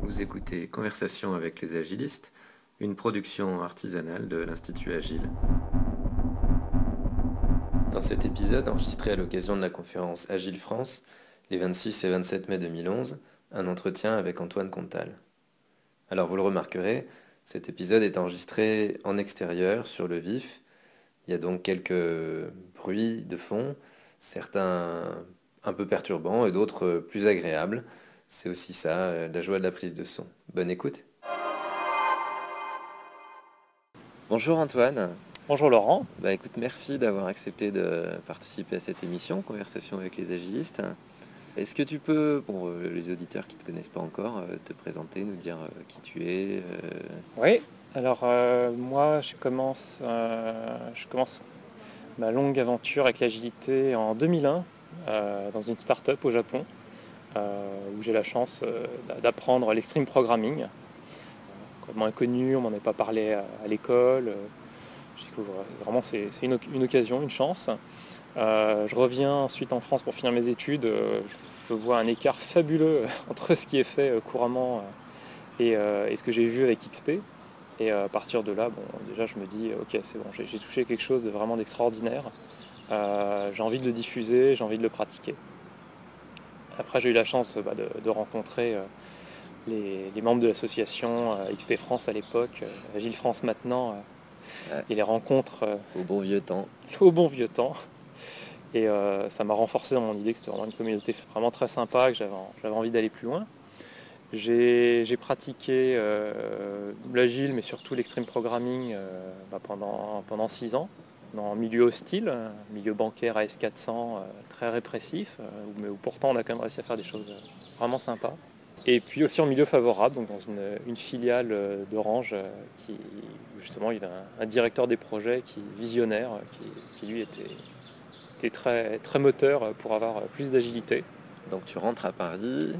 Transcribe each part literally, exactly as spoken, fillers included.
Vous écoutez Conversation avec les agilistes, une production artisanale de l'Institut Agile. Dans cet épisode, enregistré à l'occasion de la conférence Agile France, les vingt-six et vingt-sept mai deux mille onze, un entretien avec Antoine Comtal. Alors vous le remarquerez, cet épisode est enregistré en extérieur, sur le vif. Il y a donc quelques bruits de fond, certains un peu perturbants et d'autres plus agréables. C'est aussi ça, la joie de la prise de son. Bonne écoute. Bonjour Antoine. Bonjour Laurent. Bah écoute, merci d'avoir accepté de participer à cette émission, Conversation avec les agilistes. Est-ce que tu peux, pour euh, les auditeurs qui ne te connaissent pas encore, euh, te présenter, nous dire euh, qui tu es euh, Oui, alors euh, moi je commence, euh, je commence ma longue aventure avec l'agilité en deux mille un euh, dans une start-up au Japon euh, où j'ai la chance euh, d'apprendre l'extreme programming. Complètement inconnu, on m'en avait pas parlé à, à l'école. Euh, je découvre, vraiment c'est, c'est une, une occasion, une chance. Euh, je reviens ensuite en France pour finir mes études. Euh, je vois un écart fabuleux entre ce qui est fait euh, couramment euh, et, euh, et ce que j'ai vu avec X P. Et à partir de là, bon, déjà je me dis, ok, c'est bon, j'ai, j'ai touché quelque chose de vraiment d'extraordinaire. Euh, j'ai envie de le diffuser, j'ai envie de le pratiquer. Après, j'ai eu la chance bah, de, de rencontrer euh, les, les membres de l'association euh, X P France à l'époque, euh, Agile France maintenant, euh, ouais, et les rencontres euh, au bon vieux temps. au bon vieux temps. Et euh, ça m'a renforcé dans mon idée que c'était vraiment une communauté vraiment très sympa, que j'avais, j'avais envie d'aller plus loin. J'ai, j'ai pratiqué euh, l'agile, mais surtout l'extreme programming euh, bah, pendant, pendant six ans, dans un milieu hostile, un milieu bancaire A S quatre cents, euh, très répressif, euh, mais où pourtant on a quand même réussi à faire des choses vraiment sympas. Et puis aussi en milieu favorable, donc dans une, une filiale euh, d'Orange, euh, qui justement il y avait un, un directeur des projets qui visionnaire, qui, qui lui était, était très, très moteur pour avoir plus d'agilité. Donc tu rentres à Paris.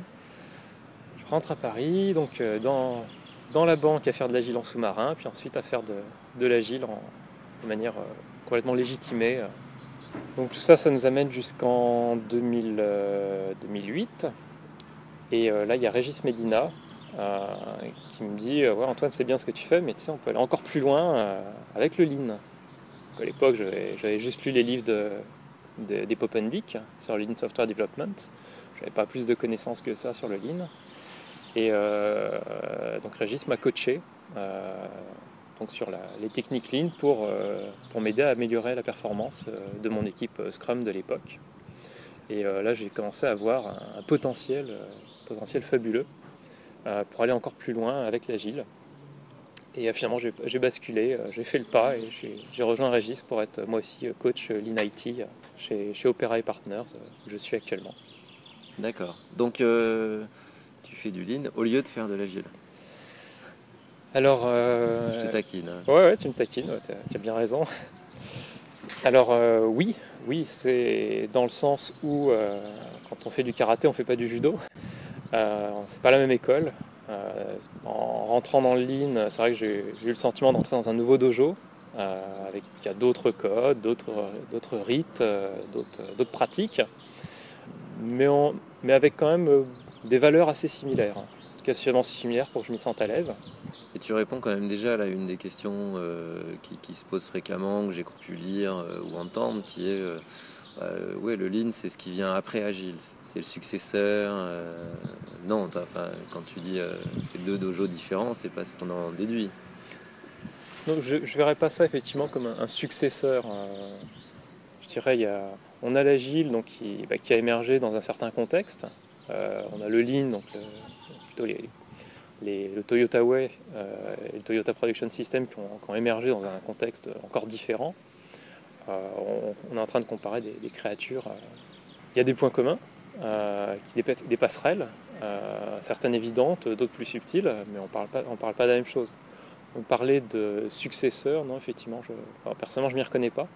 Je rentre à Paris, donc euh, dans, dans la banque à faire de l'agile en sous-marin, puis ensuite à faire de, de l'agile en, de manière euh, complètement légitimée. euh. Donc tout ça, ça nous amène jusqu'en deux mille, euh, deux mille huit. Et euh, là, il y a Régis Medina euh, qui me dit euh, ouais, Antoine, c'est bien ce que tu fais, mais tu sais, on peut aller encore plus loin euh, avec le Lean. Donc, à l'époque, j'avais, j'avais juste lu les livres de, de, des Popendick sur le Lean Software Development. Je n'avais pas plus de connaissances que ça sur le Lean. Et euh, donc Régis m'a coaché euh, donc sur la, les techniques Lean pour, euh, pour m'aider à améliorer la performance euh, de mon équipe Scrum de l'époque. Et euh, là, j'ai commencé à avoir un, un potentiel, euh, potentiel fabuleux euh, pour aller encore plus loin avec l'agile. Et euh, finalement, j'ai, j'ai basculé, euh, j'ai fait le pas et j'ai, j'ai rejoint Régis pour être moi aussi coach Lean I T chez, chez Opera et Partners, où je suis actuellement. D'accord. Donc euh, tu fais du lean au lieu de faire de l'agile. Alors, Je te euh, taquine, hein. ouais, ouais, tu me taquines, ouais, tu as bien raison. Alors euh, oui, oui, c'est dans le sens où euh, quand on fait du karaté, on fait pas du judo. Euh, c'est pas la même école. Euh, en rentrant dans le lean, c'est vrai que j'ai, j'ai eu le sentiment d'entrer dans un nouveau dojo euh, avec il y a d'autres codes, d'autres, d'autres rites, euh, d'autres, d'autres pratiques, mais, on- mais avec quand même euh, des valeurs assez similaires. En tout cas, suffisamment similaires pour que je m'y sente à l'aise. Et tu réponds quand même déjà là, à une des questions euh, qui, qui se posent fréquemment, que j'ai pu lire euh, ou entendre, qui est euh, euh, ouais, le lean, c'est ce qui vient après Agile, c'est le successeur. Euh, non, t'as- enfin, quand tu dis euh, c'est deux dojos différents, c'est pas ce qu'on en déduit. Donc je ne verrais pas ça effectivement comme un, un successeur. euh, Je dirais, il y a, on a l'agile donc, qui, bah, qui a émergé dans un certain contexte. Euh, on a le Lean, donc le, plutôt les, les- le Toyota Way euh, et le Toyota Production System qui ont, qui ont émergé dans un contexte encore différent. Euh, on, on est en train de comparer des, des créatures. euh, Il y a des points communs, euh, qui dépassent des passerelles, euh, certaines évidentes, d'autres plus subtiles, mais on ne parle pas, on parle pas de la même chose. On parlait de successeurs, non, effectivement, je, enfin, personnellement, je ne m'y reconnais pas.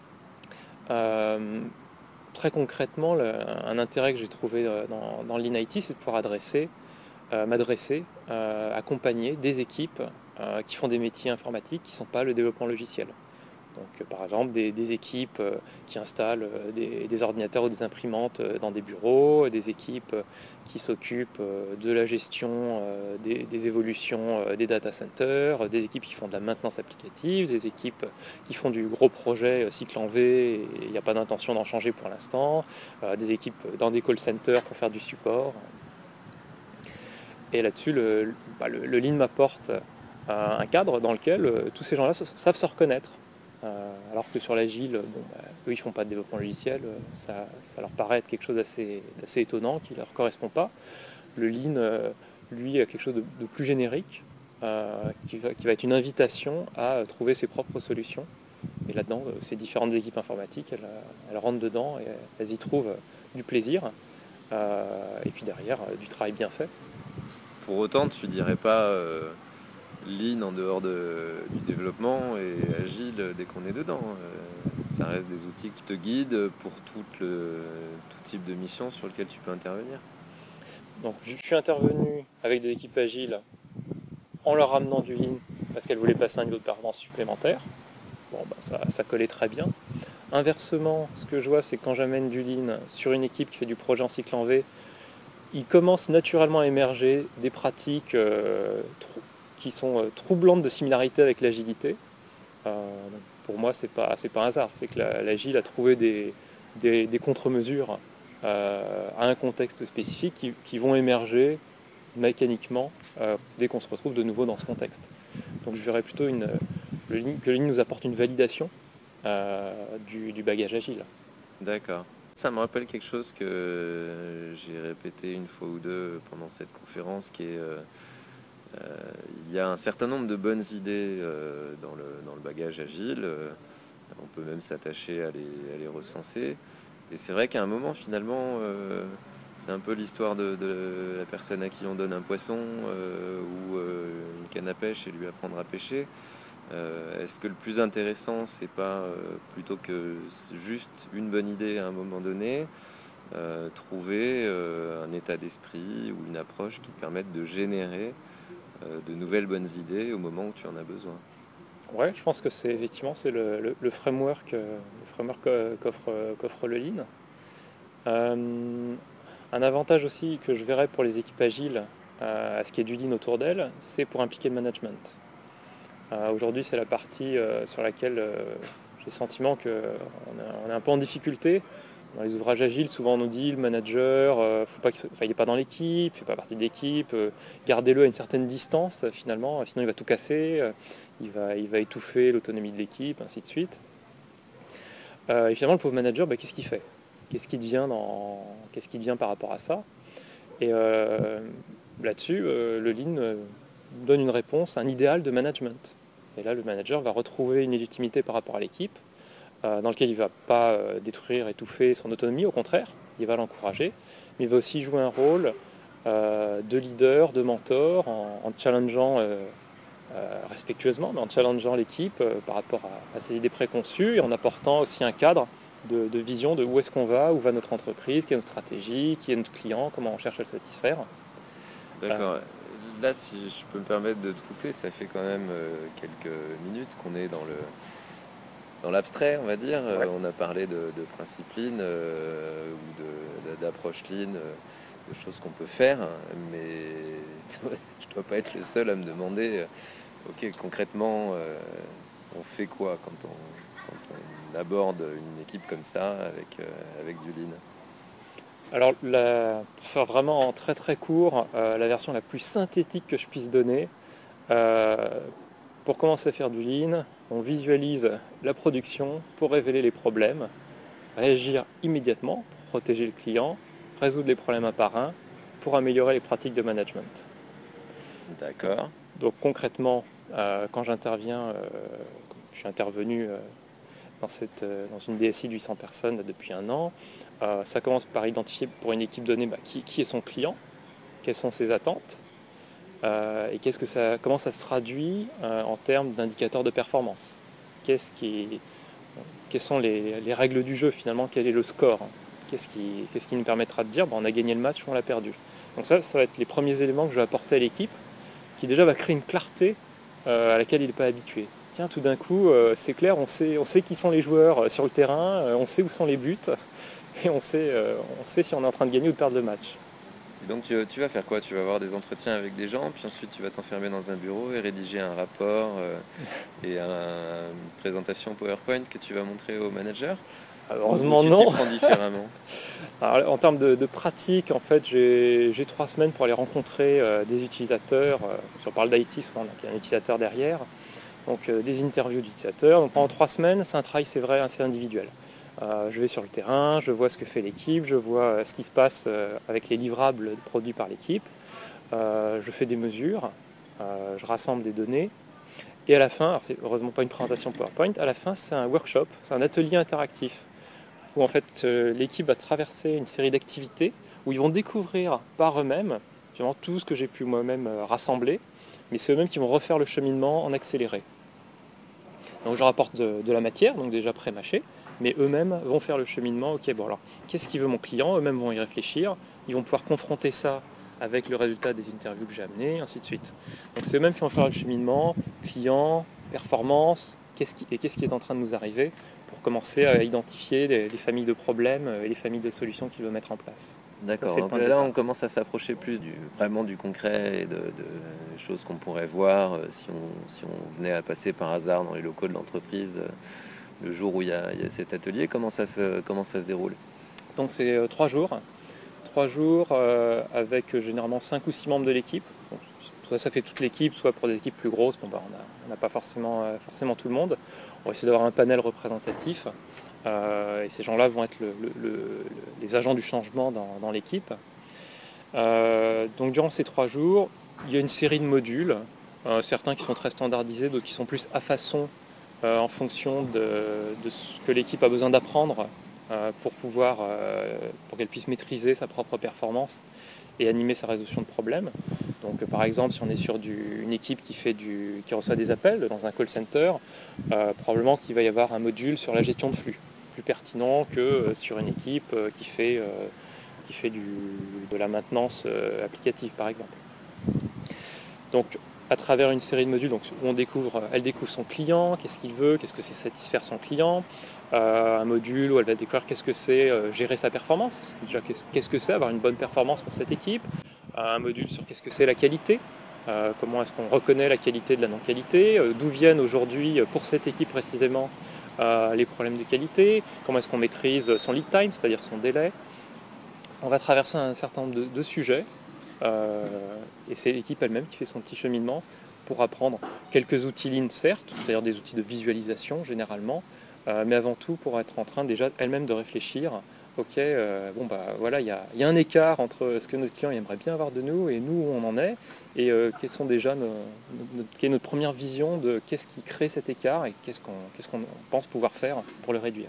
Euh, Très concrètement, le- un intérêt que j'ai trouvé euh, dans, dans l'I T, c'est de pouvoir adresser, euh, m'adresser, euh, accompagner des équipes euh, qui font des métiers informatiques qui ne sont pas le développement logiciel. Donc euh, par exemple des, des équipes euh, qui installent euh, des, des ordinateurs ou des imprimantes euh, dans des bureaux, des équipes euh, qui s'occupent euh, de la gestion euh, des, des évolutions euh, des data centers, euh, des équipes qui font de la maintenance applicative, des équipes qui font du gros projet euh, cycle en V et il n'y a pas d'intention d'en changer pour l'instant, euh, des équipes dans des call centers pour faire du support. Et là-dessus, le, bah, le, le Lean m'apporte euh, un cadre dans lequel euh, tous ces gens-là savent se reconnaître. Euh, alors que sur l'agile, bon, bah, eux ils font pas de développement logiciel, euh, ça, ça leur paraît être quelque chose d'assez, d'assez étonnant, qui ne leur correspond pas. Le Lean, euh, lui, a quelque chose de, de plus générique, euh, qui, va, qui va être une invitation à trouver ses propres solutions. Et là-dedans, euh, ces différentes équipes informatiques, elles, elles rentrent dedans et elles y trouvent euh, du plaisir, euh, et puis derrière, euh, du travail bien fait. Pour autant, tu dirais pas euh, Lean en dehors de, du développement et Agile dès qu'on est dedans. Euh, ça reste des outils qui te guident pour tout, le, tout type de mission sur lequel tu peux intervenir. Donc je suis intervenu avec des équipes agiles en leur ramenant du Lean parce qu'elles voulaient passer un niveau de performance supplémentaire. Bon, bah, ça, ça collait très bien. Inversement, ce que je vois, c'est que quand j'amène du Lean sur une équipe qui fait du projet en cycle en V, il commence naturellement à émerger des pratiques euh, trou- qui sont euh, troublantes de similarité avec l'agilité. Euh, pour moi, c'est pas, c'est pas un hasard. C'est que la- l'agile a trouvé des, des, des contre-mesures euh, à un contexte spécifique qui, qui vont émerger mécaniquement euh, dès qu'on se retrouve de nouveau dans ce contexte. Donc je verrais plutôt une, le Lean- que le Lean nous apporte une validation euh, du, du bagage agile. D'accord. Ça me rappelle quelque chose que j'ai répété une fois ou deux pendant cette conférence, qui est euh, euh, il y a un certain nombre de bonnes idées euh, dans le, dans le bagage agile. Euh, on peut même s'attacher à les, à les recenser. Et c'est vrai qu'à un moment, finalement, euh, c'est un peu l'histoire de, de la personne à qui on donne un poisson euh, ou euh, une canne à pêche et lui apprendre à pêcher. Euh, est-ce que le plus intéressant, c'est pas euh, plutôt que juste une bonne idée à un moment donné, euh, trouver euh, un état d'esprit ou une approche qui permette de générer euh, de nouvelles bonnes idées au moment où tu en as besoin? Ouais, je pense que c'est effectivement c'est le, le- le framework, euh, le framework euh, qu'offre, euh, qu'offre le Lean. Euh, un avantage aussi que je verrais pour les équipes agiles euh, à ce qui est du Lean autour d'elles, c'est pour impliquer le management. Euh, aujourd'hui, c'est la partie euh, sur laquelle euh, j'ai le sentiment qu'on on est un peu en difficulté. Dans les ouvrages agiles, souvent on nous dit le manager, euh, faut pas qu'il soit- enfin, il n'est pas dans l'équipe, il fait pas partie de l'équipe, euh, gardez-le à une certaine distance euh, finalement, sinon il va tout casser, euh, il, va, il va étouffer l'autonomie de l'équipe, ainsi de suite. Euh, et finalement, le pauvre manager, bah, qu'est-ce qu'il fait? Qu'est-ce qu'il devient, dans... qu'est-ce qu'il devient par rapport à ça? Et euh, là-dessus, euh, le Lean euh, donne une réponse, un idéal de management. Et là, le manager va retrouver une légitimité par rapport à l'équipe, euh, dans lequel il ne va pas euh, détruire, étouffer son autonomie, au contraire, il va l'encourager, mais il va aussi jouer un rôle euh, de leader, de mentor, en, en challengeant euh, euh, respectueusement, mais en challengeant l'équipe euh, par rapport à, à ses idées préconçues et en apportant aussi un cadre de, de vision de où est-ce qu'on va, où va notre entreprise, quelle est notre stratégie, qui est notre client, comment on cherche à le satisfaire. Euh, D'accord. Là, si je peux me permettre de te couper, ça fait quand même euh, quelques minutes qu'on est dans le dans l'abstrait, on va dire. Euh, ouais. on a parlé de, de principe lean euh, ou de, de- d'approche lean, euh, de choses qu'on peut faire, mais je dois pas être le seul à me demander, euh, ok, concrètement, euh, on fait quoi quand on, quand on aborde une équipe comme ça avec, euh, avec du lean? Alors, la- pour faire vraiment en très très court, euh, la version la plus synthétique que je puisse donner, euh, pour commencer à faire du lean, on visualise la production pour révéler les problèmes, réagir immédiatement pour protéger le client, résoudre les problèmes un par un pour améliorer les pratiques de management. Donc, D'accord. donc concrètement, euh, quand j'interviens, euh, je suis intervenu euh, dans, cette, euh, dans une D S I de huit cents personnes là, depuis un an, euh, ça commence par identifier pour une équipe donnée bah, qui, qui est son client, quelles sont ses attentes, euh, et qu'est-ce que ça, comment ça se traduit euh, en termes d'indicateurs de performance. Qu'est-ce qui, quelles sont les, les règles du jeu finalement, quel est le score, qu'est-ce qui, qu'est-ce qui nous permettra de dire bah, on a gagné le match ou on l'a perdu. Donc ça, ça va être les premiers éléments que je vais apporter à l'équipe, qui déjà va créer une clarté euh, à laquelle il n'est pas habitué. tiens, tout d'un coup, euh, c'est clair, on sait, on sait qui sont les joueurs euh, sur le terrain, euh, on sait où sont les buts, et on sait, euh, on sait si on est en train de gagner ou de perdre le match. Et donc tu, tu vas faire quoi? Tu vas avoir des entretiens avec des gens, puis ensuite tu vas t'enfermer dans un bureau et rédiger un rapport euh, et un- une présentation PowerPoint que tu vas montrer au manager? Ou, ou Heureusement, tu t'y non. prends différemment? Alors, en termes de, de pratique, en fait, j'ai j'ai trois semaines pour aller rencontrer euh, des utilisateurs. Euh, si on parle d'I T souvent, donc il y a un utilisateur derrière. Donc euh, des interviews d'utilisateurs. Donc pendant trois semaines, c'est un travail, c'est vrai, assez individuel. Euh, je vais sur le terrain, je vois ce que fait l'équipe, je vois euh, ce qui se passe euh, avec les livrables produits par l'équipe. Euh, je fais des mesures, euh, je rassemble des données. Et à la fin, alors c'est heureusement pas une présentation PowerPoint, à la fin c'est un workshop, c'est un atelier interactif où en fait euh, l'équipe va traverser une série d'activités où ils vont découvrir par eux-mêmes finalement tout ce que j'ai pu moi-même euh, rassembler, mais c'est eux-mêmes qui vont refaire le cheminement en accéléré. Donc je leur apporte de, de la matière, donc déjà pré-mâchée, mais eux-mêmes vont faire le cheminement. Ok, bon alors, qu'est-ce qu'il veut mon client? Eux-mêmes vont y réfléchir. Ils vont pouvoir confronter ça avec le résultat des interviews que j'ai amenées, ainsi de suite. Donc c'est eux-mêmes qui vont faire le cheminement, client, performance, qu'est-ce qui, et qu'est-ce qui est en train de nous arriver pour commencer à identifier les, les familles de problèmes et les familles de solutions qu'il veut mettre en place. Ça, D'accord, c'est le donc point de là, là, départ. on commence à s'approcher plus du, vraiment du concret et de, de choses qu'on pourrait voir euh, si on, si on venait à passer par hasard dans les locaux de l'entreprise euh, le jour où il y a, il y a cet atelier. Comment ça se, comment ça se déroule? Donc c'est euh, trois jours. Trois jours euh, avec euh, généralement cinq ou six membres de l'équipe. Donc, soit ça fait toute l'équipe, soit pour des équipes plus grosses, bon, bah, on n'a pas forcément, euh, forcément tout le monde. On va essayer d'avoir un panel représentatif. Euh, et ces gens-là vont être le, le, le, les agents du changement dans, dans l'équipe. Euh, donc durant ces trois jours, il y a une série de modules, euh, certains qui sont très standardisés, d'autres qui sont plus à façon euh, en fonction de, de ce que l'équipe a besoin d'apprendre euh, pour pouvoir, euh, pour qu'elle puisse maîtriser sa propre performance et animer sa résolution de problèmes. Donc, euh, par exemple, si on est sur du, une équipe qui, fait du, qui reçoit des appels dans un call center, euh, probablement qu'il va y avoir un module sur la gestion de flux, plus pertinent que euh, sur une équipe euh, qui fait, euh, qui fait du, de la maintenance euh, applicative, par exemple. Donc, à travers une série de modules, donc, où on découvre, elle découvre son client, qu'est-ce qu'il veut, qu'est-ce que c'est satisfaire son client, euh, un module où elle va découvrir qu'est-ce que c'est euh, gérer sa performance, déjà qu'est-ce que c'est avoir une bonne performance pour cette équipe, euh, un module sur qu'est-ce que c'est la qualité, euh, comment est-ce qu'on reconnaît la qualité de la non-qualité, euh, d'où viennent aujourd'hui euh, pour cette équipe précisément euh, les problèmes de qualité, comment est-ce qu'on maîtrise son lead time, c'est-à-dire son délai. On va traverser un certain nombre de, de sujets euh, et c'est l'équipe elle-même qui fait son petit cheminement pour apprendre quelques outils Lean, certes, c'est-à-dire des outils de visualisation généralement, euh, mais avant tout pour être en train déjà elle-même de réfléchir. Ok, euh, bon bah voilà, il y a, y a un écart entre ce que notre client aimerait bien avoir de nous et nous où on en est, et euh, quelles sont déjà nos, notre, quelle est notre première vision de qu'est-ce qui crée cet écart et qu'est-ce qu'on qu'est-ce qu'on pense pouvoir faire pour le réduire.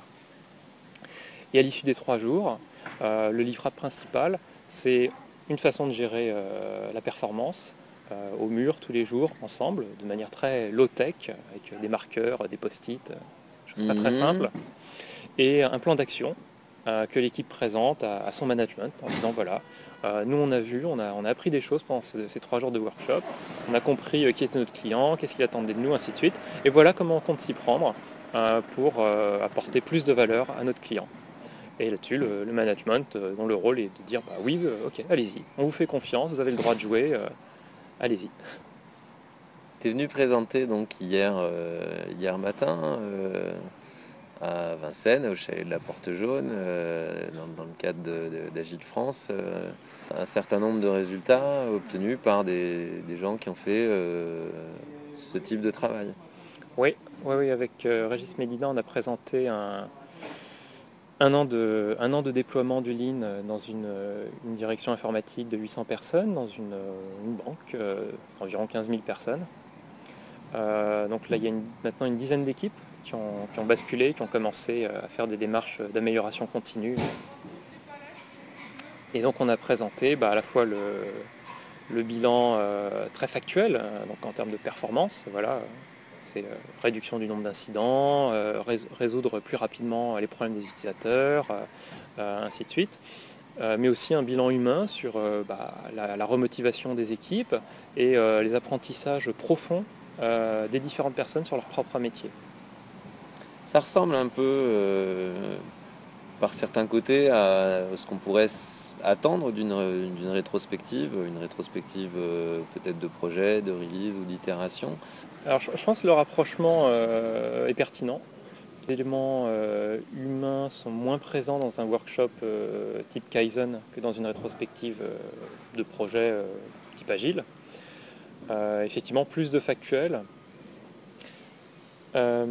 Et à l'issue des trois jours, euh, le livrable principal, c'est une façon de gérer euh, la performance euh, au mur tous les jours ensemble, de manière très low-tech, avec des marqueurs, des post-it, euh, choses très très Mhm. simples, et un plan d'action euh, que l'équipe présente à, à son management en disant voilà, euh, nous on a vu, on a, on a appris des choses pendant ce- ces trois jours de workshop, on a compris euh, qui était notre client, qu'est-ce qu'il attendait de nous, ainsi de suite, et voilà comment on compte s'y prendre euh, pour euh, apporter plus de valeur à notre client. Et là-dessus, le, le management, euh, dont le rôle est de dire bah oui, euh, ok, allez-y, on vous fait confiance, vous avez le droit de jouer, euh, allez-y. T'es venu présenter donc hier, euh, hier matin euh, à Vincennes, au chalet de la Porte Jaune, euh, dans, dans le cadre de- de- d'Agile France, euh, un certain nombre de résultats obtenus par des, des gens qui ont fait euh, ce type de travail. Oui, oui, oui, avec euh, Régis Médina, on a présenté un, un, an de, un an de déploiement du Lean euh, dans une, euh, une direction informatique de huit cents personnes, dans une, euh, une banque euh, d'environ quinze mille personnes. Euh, donc là, il y a une- maintenant une dizaine d'équipes qui ont, qui ont basculé, qui ont commencé euh, à faire des démarches d'amélioration continue. Et donc on a présenté bah, à la fois le, le bilan euh, très factuel, euh, donc en termes de performance, voilà, c'est euh, réduction du nombre d'incidents, euh, rés- résoudre plus rapidement les problèmes des utilisateurs, euh, euh, ainsi de suite. Euh, mais aussi un bilan humain sur euh, bah, la, la remotivation des équipes et euh, les apprentissages profonds euh, des différentes personnes sur leur propre métier. Ça ressemble un peu, euh, par certains côtés, à ce qu'on pourrait s- attendre d'une d'une rétrospective, une rétrospective euh, peut-être de projet, de release ou d'itération. Alors je, je pense que le rapprochement euh, est pertinent. Les éléments euh, humains sont moins présents dans un workshop euh, type Kaizen que dans une rétrospective euh, de projet euh, type Agile. Euh, effectivement, plus de factuels. Euh,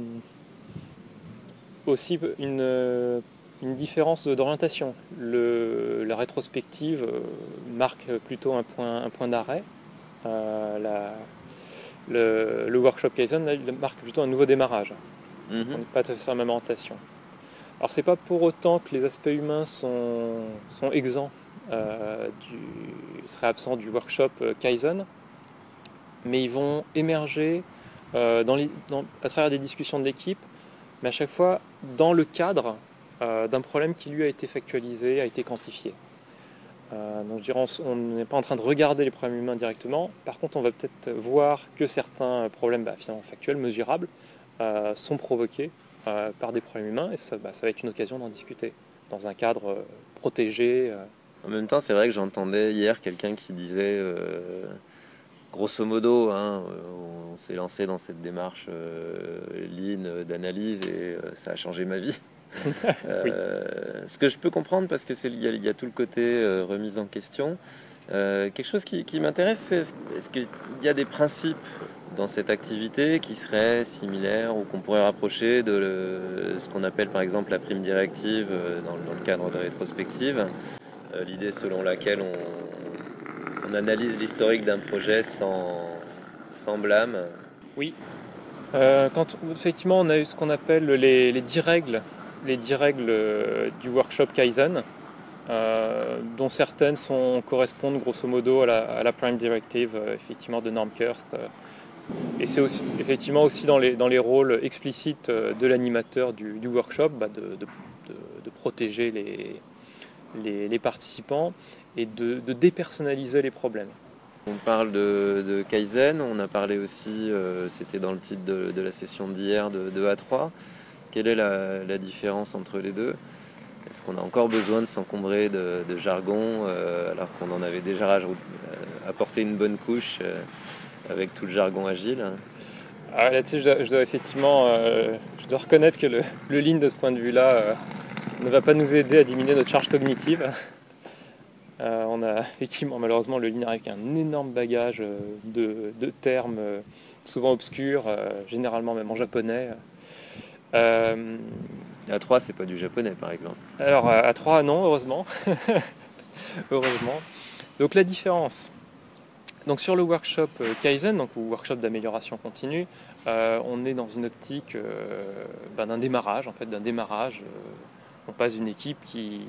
aussi une, une différence d'orientation. Le, la rétrospective euh, marque plutôt un point, un point d'arrêt. Euh, la- le, le workshop Kaizen là, il marque plutôt un nouveau démarrage. On Mhm. n'est pas sur la même orientation. Alors c'est pas pour autant que les aspects humains sont, sont exempts, euh, du, seraient absents du workshop euh, Kaizen, mais ils vont émerger euh, dans les, dans, à travers des discussions de l'équipe, mais à chaque fois dans le cadre euh, d'un problème qui lui a été factualisé, a été quantifié. Euh, donc je dirais, on n'est pas en train de regarder les problèmes humains directement, par contre on va peut-être voir que certains problèmes bah, finalement factuels, mesurables, euh, sont provoqués euh, par des problèmes humains, et ça, bah, ça va être une occasion d'en discuter, dans un cadre euh, protégé. euh. En même temps, c'est vrai que j'entendais hier quelqu'un qui disait, euh, grosso modo, hein, euh, on s'est lancé dans cette démarche euh, lean euh, d'analyse et euh, ça a changé ma vie. Oui. Euh, ce que je peux comprendre parce que c'est il y, a il y a tout le côté euh, remise en question. Euh, quelque chose qui, qui m'intéresse, c'est est-ce qu'il y a des principes dans cette activité qui seraient similaires ou qu'on pourrait rapprocher de le- ce qu'on appelle par exemple la prime directive euh, dans, dans le cadre de rétrospective. Euh, l'idée selon laquelle on, on analyse l'historique d'un projet sans, sans blâme. Oui. Euh, quand effectivement on a eu ce qu'on appelle les, les dix règles, les dix règles euh, du workshop Kaizen, euh, dont certaines sont, correspondent grosso modo à la, à la Prime Directive euh, effectivement de Norm Kirst. euh, et c'est aussi, effectivement aussi dans les, dans les rôles explicites euh, de l'animateur du, du workshop bah, de, de, de, de protéger les, les, les participants et de, de dépersonnaliser les problèmes. On parle de, de Kaizen, on a parlé aussi, euh, c'était dans le titre de, de la session d'hier, de, de A trois. Quelle est la, la différence entre les deux? Est-ce qu'on a encore besoin de s'encombrer de, de jargon euh, alors qu'on en avait déjà rajouté, euh, apporté une bonne couche euh, avec tout le jargon agile? Ah, là-dessus, je dois, je dois effectivement euh, je dois reconnaître que le, le lean de ce point de vue-là euh, ne va pas nous aider à diminuer notre charge cognitive. Euh, on a effectivement malheureusement le lean avec un énorme bagage euh, de, de termes euh, souvent obscurs, euh, généralement même en japonais. Euh, A trois, c'est pas du japonais par exemple. alors à trois, non, heureusement. heureusement. Donc la différence. Donc sur le workshop euh, Kaizen, donc ou workshop d'amélioration continue, euh, on est dans une optique euh, ben, d'un démarrage, en fait, d'un démarrage. euh, on passe d'une équipe qui,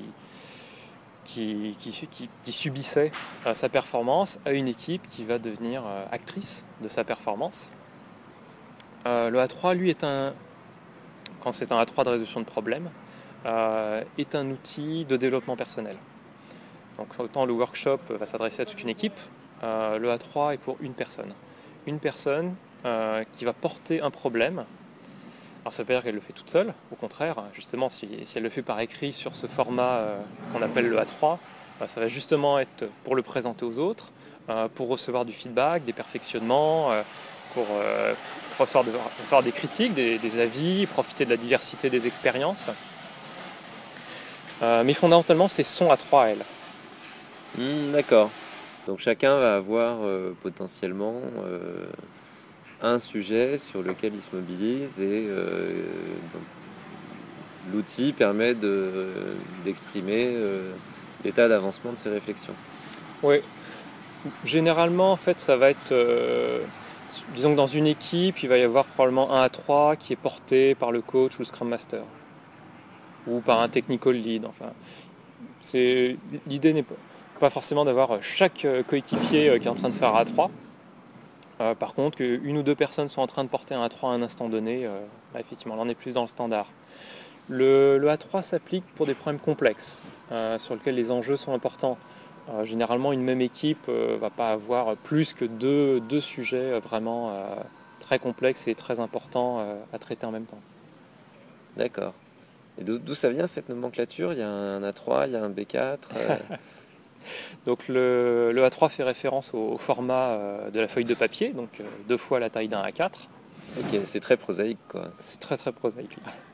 qui, qui, qui- qui subissait euh, sa performance à une équipe qui va devenir euh, actrice de sa performance. Euh, le A trois, lui, est un, quand c'est un A trois de résolution de problèmes, euh, est un outil de développement personnel. Donc autant le workshop va s'adresser à toute une équipe, euh, le A trois est pour une personne. Une personne euh, qui va porter un problème. Alors ça veut pas dire qu'elle le fait toute seule, au contraire, justement si, si elle le fait par écrit sur ce format euh, qu'on appelle le A trois, euh, ça va justement être pour le présenter aux autres, euh, pour recevoir du feedback, des perfectionnements, euh, pour euh, recevoir, de- recevoir des critiques, des, des avis, profiter de la diversité des expériences. Euh, mais fondamentalement c'est son A trois à elle. Hmm, d'accord. Donc chacun va avoir euh, potentiellement euh, un sujet sur lequel il se mobilise et euh, donc, l'outil permet de, d'exprimer euh, l'état d'avancement de ses réflexions. Oui, généralement, en fait, ça va être, euh, disons que dans une équipe, il va y avoir probablement un à trois qui est porté par le coach ou le scrum master, ou par un technical lead. Enfin, c'est, l'idée n'est pas, pas forcément d'avoir chaque euh, coéquipier euh, qui est en train de faire un A trois. Euh, par contre, qu'une ou deux personnes sont en train de porter un A trois à un instant donné, euh, là, effectivement, là, on est plus dans le standard. Le, le A trois s'applique pour des problèmes complexes, euh, sur lesquels les enjeux sont importants. Euh, généralement, une même équipe ne va pas avoir plus que deux, deux sujets vraiment euh, très complexes et très importants euh, à traiter en même temps. D'accord. Et d'où d'où ça vient cette nomenclature? Il y a un A trois, il y a un B quatre. euh, Donc le, le A trois fait référence au, au format euh, de la feuille de papier, donc euh, deux fois la taille d'un A quatre. Ok, c'est très prosaïque, quoi. C'est très très prosaïque.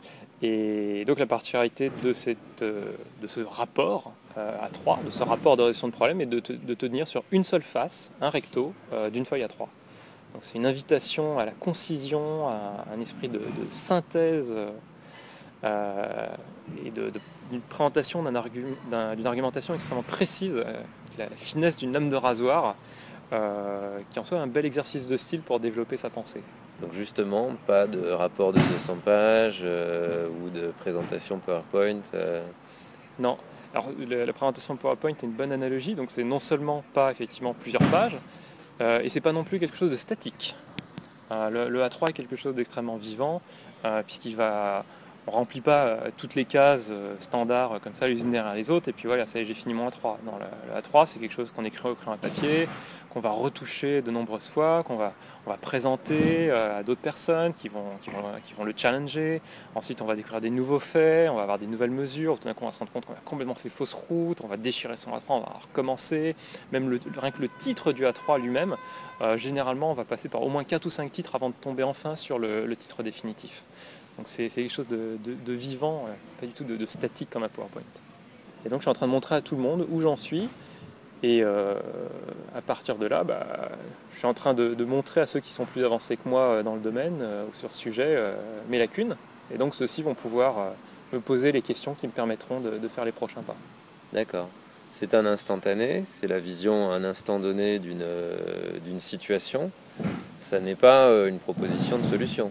Et donc la particularité de, cette, euh, de ce rapport euh, A trois, de ce rapport de résolution de problème, est de, te, de tenir sur une seule face, un recto, euh, d'une feuille A trois. Donc c'est une invitation à la concision, à un esprit de, de synthèse euh, et de, de- d'une présentation d'un argu- d'un- d'une argumentation extrêmement précise, euh, la, la finesse d'une lame de rasoir, euh, qui en soit un bel exercice de style pour développer sa pensée. Donc justement, pas de rapport de deux cents pages euh, ou de présentation PowerPoint. euh. Non, alors la, la présentation PowerPoint est une bonne analogie, donc c'est non seulement pas effectivement plusieurs pages, euh, et c'est pas non plus quelque chose de statique. Euh, le, le A trois est quelque chose d'extrêmement vivant, euh, puisqu'il va on remplit pas euh, toutes les cases euh, standards euh, comme ça les unes derrière les autres et puis voilà, ça y est, j'ai fini mon A trois. Non, le, le A trois c'est quelque chose qu'on écrit au crayon à papier, qu'on va retoucher de nombreuses fois, qu'on va, on va présenter euh, à d'autres personnes qui vont, qui, vont, qui vont le challenger. Ensuite on va découvrir des nouveaux faits, on va avoir des nouvelles mesures, tout d'un coup on va se rendre compte qu'on a complètement fait fausse route, on va déchirer son A trois, on va recommencer. Même le, rien que le titre du A trois lui-même, euh, généralement on va passer par au moins quatre ou cinq titres avant de tomber enfin sur le, le titre définitif. Donc c'est quelque chose de, de, de vivant, euh, pas du tout de, de statique comme un PowerPoint. Et donc je suis en train de montrer à tout le monde où j'en suis. Et euh, à partir de là, bah, je suis en train de, de montrer à ceux qui sont plus avancés que moi euh, dans le domaine euh, ou sur ce sujet euh, mes lacunes. Et donc ceux-ci vont pouvoir euh, me poser les questions qui me permettront de, de faire les prochains pas. D'accord. C'est un instantané, c'est la vision à un instant donné d'une euh, d'une situation. Ça n'est pas euh, une proposition de solution.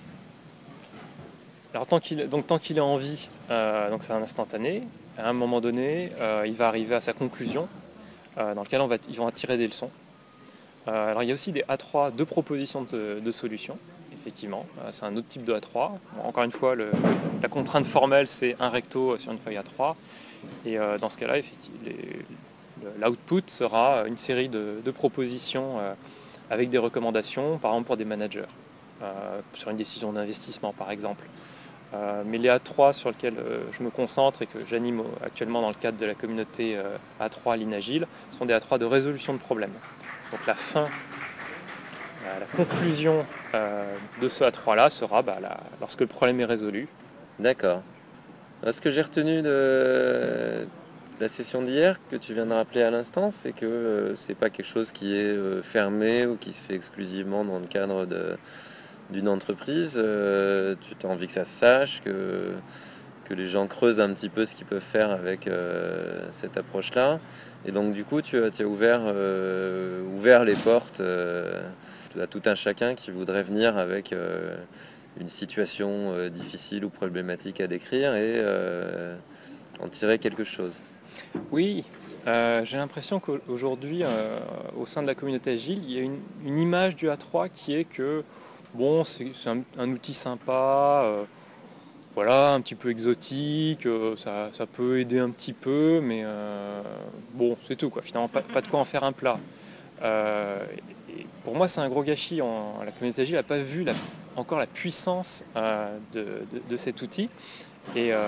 Alors tant qu'il, donc tant qu'il est en vie, euh, donc c'est un instantané. À un moment donné, euh, il va arriver à sa conclusion, euh, dans lequel on va, ils vont en tirer des leçons. Euh, alors il y a aussi des A trois de propositions de, de solutions, effectivement. Euh, c'est un autre type de A trois. Bon, encore une fois, le- la contrainte formelle, c'est un recto sur une feuille A trois. Et euh, dans ce cas-là, effectivement, les- le- l'output sera une série de, de propositions euh, avec des recommandations, par exemple pour des managers, euh, sur une décision d'investissement, par exemple. Euh, mais les A trois sur lesquels euh, je me concentre et que j'anime au- actuellement dans le cadre de la communauté euh, A trois l'Inagile sont des A trois de résolution de problèmes. Donc la fin, euh, la conclusion euh, de ce A trois-là sera bah, la- lorsque le problème est résolu. D'accord. Alors, ce que j'ai retenu de la session d'hier, que tu viens de rappeler à l'instant, c'est que euh, c'est pas quelque chose qui est euh, fermé ou qui se fait exclusivement dans le cadre de, d'une entreprise. Euh, tu as envie que ça se sache, que, que les gens creusent un petit peu ce qu'ils peuvent faire avec euh, cette approche-là. Et donc du coup, tu as, tu as ouvert, euh, ouvert les portes euh, à tout un chacun qui voudrait venir avec euh, une situation euh, difficile ou problématique à décrire et euh, en tirer quelque chose. Oui, euh, j'ai l'impression qu'aujourd'hui, euh, au sein de la communauté agile, il y a une, une image du A trois qui est que bon, c'est c'est un, un outil sympa, euh, voilà, un petit peu exotique, euh, ça, ça peut aider un petit peu, mais euh, bon, c'est tout quoi. Finalement, pas, pas de quoi en faire un plat. Euh, et pour moi, c'est un gros gâchis. En- la communauté agile n'a pas vu la- encore la puissance euh, de, de- de cet outil. Et, euh,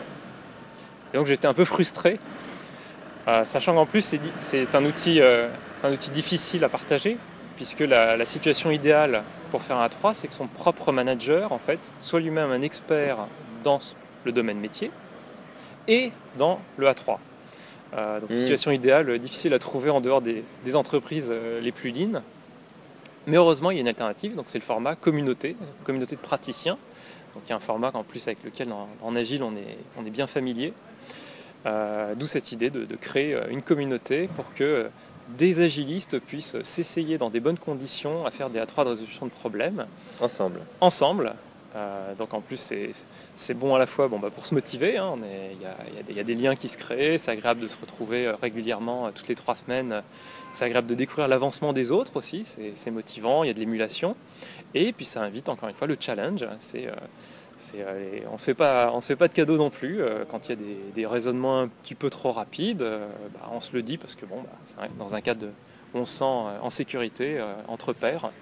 et donc j'étais un peu frustré, euh, sachant qu'en plus c'est, di- c'est un outil, euh, c'est un outil difficile à partager, puisque la, la situation idéale pour faire un A trois, c'est que son propre manager, en fait, soit lui-même un expert dans le domaine métier et dans le A trois. Euh, donc Hmm. situation idéale, difficile à trouver en dehors des, des entreprises euh, les plus lean. Mais heureusement, il y a une alternative, donc c'est le format communauté, communauté de praticiens. Donc il y a un format en plus avec lequel en, en Agile on est, on est bien familier. Euh, D'où cette idée de, de créer euh, une communauté pour que euh, des agilistes puissent s'essayer dans des bonnes conditions à faire des A trois de résolution de problèmes Ensemble. ensemble. Euh, donc en plus c'est, c'est bon à la fois bon, bah, pour se motiver, hein, on est- il y, a, il y a des- il y a des liens qui se créent, c'est agréable de se retrouver euh, régulièrement euh, toutes les trois semaines, c'est agréable de découvrir l'avancement des autres aussi, c'est, c'est motivant, il y a de l'émulation, et puis ça invite encore une fois le challenge, c'est, euh, C'est, allez, on ne se fait pas, on se fait pas de cadeaux non plus. Euh, quand il y a des, des raisonnements un petit peu trop rapides, euh, bah, on se le dit parce que bon, bah, c'est vrai, dans un cadre de, où on se sent euh, en sécurité euh, entre pairs.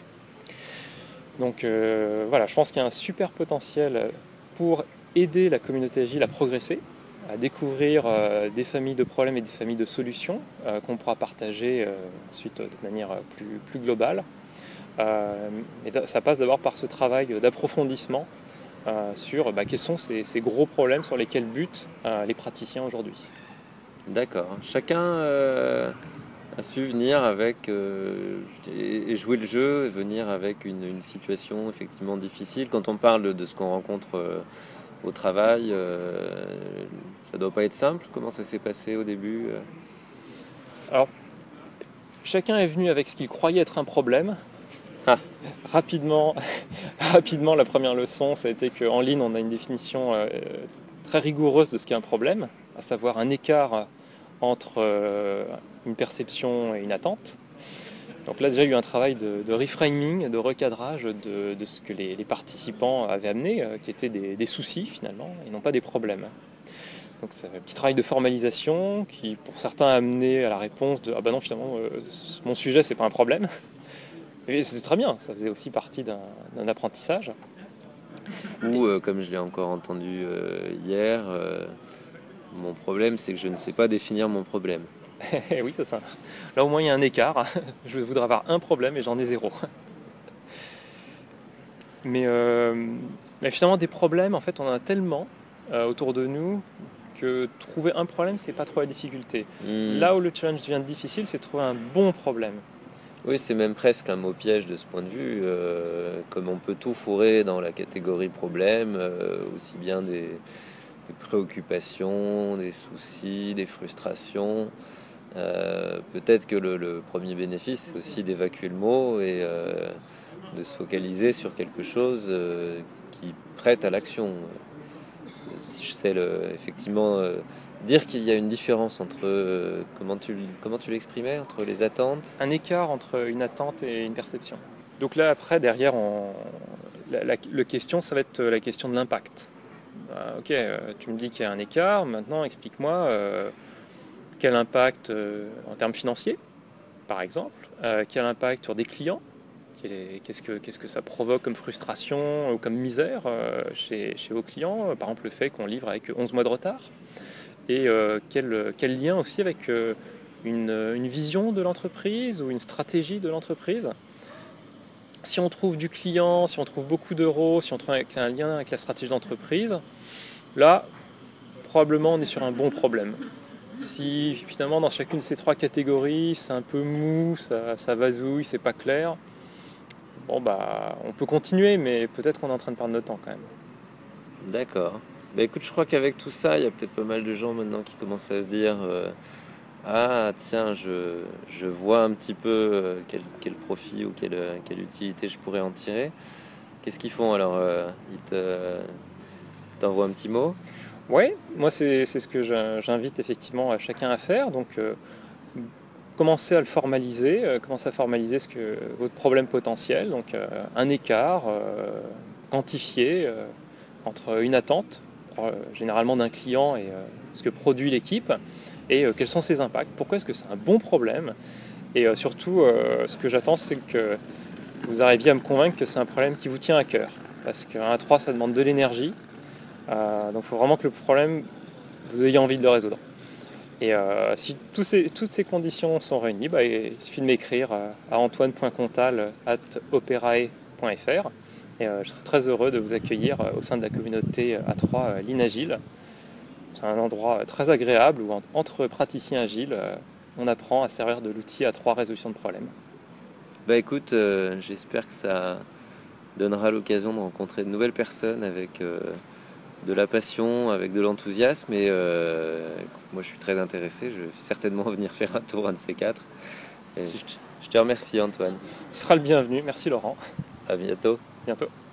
Donc euh, voilà, je pense qu'il y a un super potentiel pour aider la communauté agile à progresser, à découvrir euh, des familles de problèmes et des familles de solutions euh, qu'on pourra partager euh, ensuite de manière plus, plus globale. Euh, et ça passe d'abord par ce travail d'approfondissement euh, sur bah, quels sont ces, ces gros problèmes sur lesquels butent euh, les praticiens aujourd'hui. D'accord. Chacun euh, a su venir avec euh, et, et jouer le jeu, et venir avec une, une situation effectivement difficile. Quand on parle de ce qu'on rencontre euh, au travail, euh, ça doit pas être simple. Comment ça s'est passé au début euh Alors, chacun est venu avec ce qu'il croyait être un problème. Ah, Rapidement, rapidement, la première leçon, ça a été qu'en ligne, on a une définition euh, très rigoureuse de ce qu'est un problème, à savoir un écart entre euh, une perception et une attente. Donc là, déjà, il y a eu un travail de, de reframing, de recadrage de, de ce que les, les participants avaient amené, euh, qui étaient des, des soucis finalement, et non pas des problèmes. Donc c'est un petit travail de formalisation qui, pour certains, a amené à la réponse de « Ah ben non, finalement, euh, mon sujet, c'est pas un problème ». Et c'était très bien, ça faisait aussi partie d'un, d'un apprentissage. ou euh, comme je l'ai encore entendu euh, hier, euh, mon problème c'est que je ne sais pas définir mon problème. Et oui, c'est ça. Là, au moins, il y a un écart. Je voudrais avoir un problème et j'en ai zéro. Mais, euh, mais finalement, des problèmes, en fait, on en a tellement euh, autour de nous que trouver un problème, c'est pas trop la difficulté. Hmm. Là où le challenge devient difficile, c'est de trouver un bon problème. Oui, c'est même presque un mot piège de ce point de vue. Euh, comme on peut tout fourrer dans la catégorie problème, euh, aussi bien des, des préoccupations, des soucis, des frustrations. Euh, peut-être que le, le premier bénéfice, c'est aussi d'évacuer le mot et euh, de se focaliser sur quelque chose euh, qui prête à l'action. Si je sais le, effectivement euh, dire qu'il y a une différence entre euh, comment tu comment tu l'exprimais entre les attentes. Un écart entre une attente et une perception. Donc là, après, derrière, on... la, la, la question, ça va être la question de l'impact. Bah, ok, euh, tu me dis qu'il y a un écart, maintenant explique-moi euh, quel impact euh, en termes financiers, par exemple, euh, quel impact sur des clients, qu'est-ce que, qu'est-ce que ça provoque comme frustration ou comme misère euh, chez, chez vos clients, par exemple le fait qu'on livre avec onze mois de retard, et euh, quel, quel lien aussi avec euh, une, une vision de l'entreprise ou une stratégie de l'entreprise. Si on trouve du client, si on trouve beaucoup d'euros, si on trouve un lien avec la stratégie d'entreprise, là, probablement on est sur un bon problème. Si finalement dans chacune de ces trois catégories, c'est un peu mou, ça, ça vasouille, c'est pas clair, bon bah on peut continuer, mais peut-être qu'on est en train de perdre notre temps quand même. D'accord. Bah écoute, je crois qu'avec tout ça, il y a peut-être pas mal de gens maintenant qui commencent à se dire euh, ah tiens, je, je vois un petit peu euh, quel, quel profit ou quelle, quelle utilité je pourrais en tirer. Qu'est-ce qu'ils font alors euh, Ils te, t'envoient un petit mot? Ouais, moi c'est, c'est ce que j'invite effectivement à chacun à faire. Donc euh, commencez à le formaliser, euh, commencez à formaliser ce que, votre problème potentiel, donc euh, un écart euh, quantifié euh, entre une attente, euh, généralement d'un client, et euh, ce que produit l'équipe, et euh, quels sont ses impacts. Pourquoi est-ce que c'est un bon problème? Et euh, surtout, euh, ce que j'attends, c'est que vous arriviez à me convaincre que c'est un problème qui vous tient à cœur. Parce qu'un A trois, ça demande de l'énergie. Euh, donc il faut vraiment que le problème, vous ayez envie de le résoudre. Et euh, si tous ces, toutes ces conditions sont réunies, bah, il suffit de m'écrire à antoine point contal arobase operae point fr. Et euh, je serai très heureux de vous accueillir au sein de la communauté A trois Lean Agile. C'est un endroit très agréable où entre praticiens agiles, on apprend à servir de l'outil A trois résolution de problèmes. Bah écoute, euh, j'espère que ça donnera l'occasion de rencontrer de nouvelles personnes avec euh, de la passion, avec de l'enthousiasme. Et euh, moi, je suis très intéressé. Je vais certainement venir faire un tour, un de ces quatre. Et je, te- je te remercie, Antoine. Tu seras le bienvenu. Merci Laurent. À bientôt. Bientôt.